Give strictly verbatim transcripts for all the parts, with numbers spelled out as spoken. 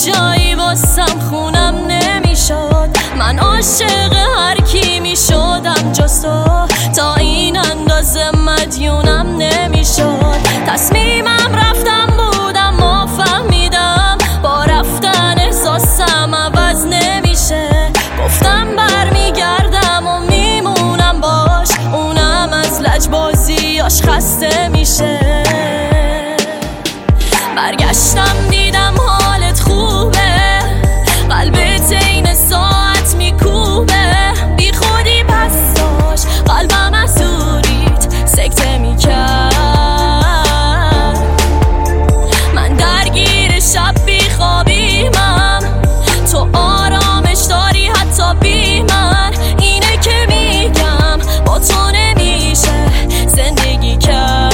جایی واسم خونم نمیشد. من عاشق هر کی میشدم جز تو، تا این اندازه مدیونم نمیشد. تصمیمم رفتم بودم و فهمیدم با رفتن احساسم عوض نمیشه. گفتم برمیگردم و میمونم باش، اونم از لجبازیاش خسته میشه. برگشتم دیدم حالت خوبه، قلبت این ساعت میکوبه. بی خودی پس داشت قلبم از دوریت سکته میکرد. من درگیر شب بی خوابیمم، تو آرامش داری حتی بی من. اینه که میگم با تو نمیشه زندگی کرد.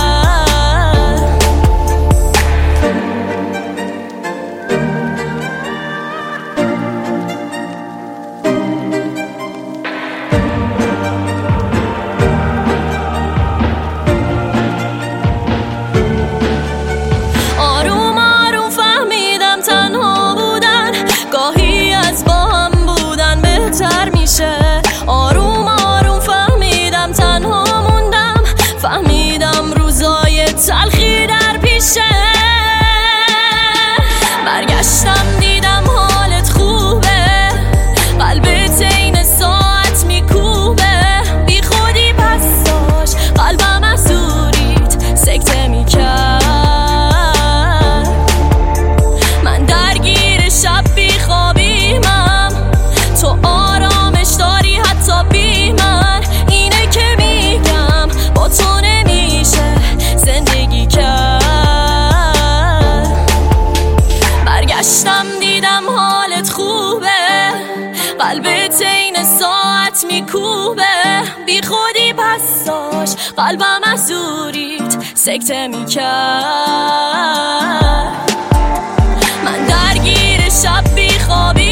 آروم آروم فهمیدم تنها موندم، فهمیدم روزای تلخی در پیشه. برگشتم دیدم حالت خوبه، قلبت این ساعت میکوبه. بی خودی پس داشت قلبم از دوریت سکته میکرد. من درگیر شب بی خوابیمم، تو آرامش داری حتی بی من. اینه که میگم با تو نمیشه زندگی کرد. برگشتم دیدم حالت خوبه، قلبت این ساعت میکوبه. بی خودی پس داشت قلبم از دوریت سکته میکرد. من درگیر شب بی خوابی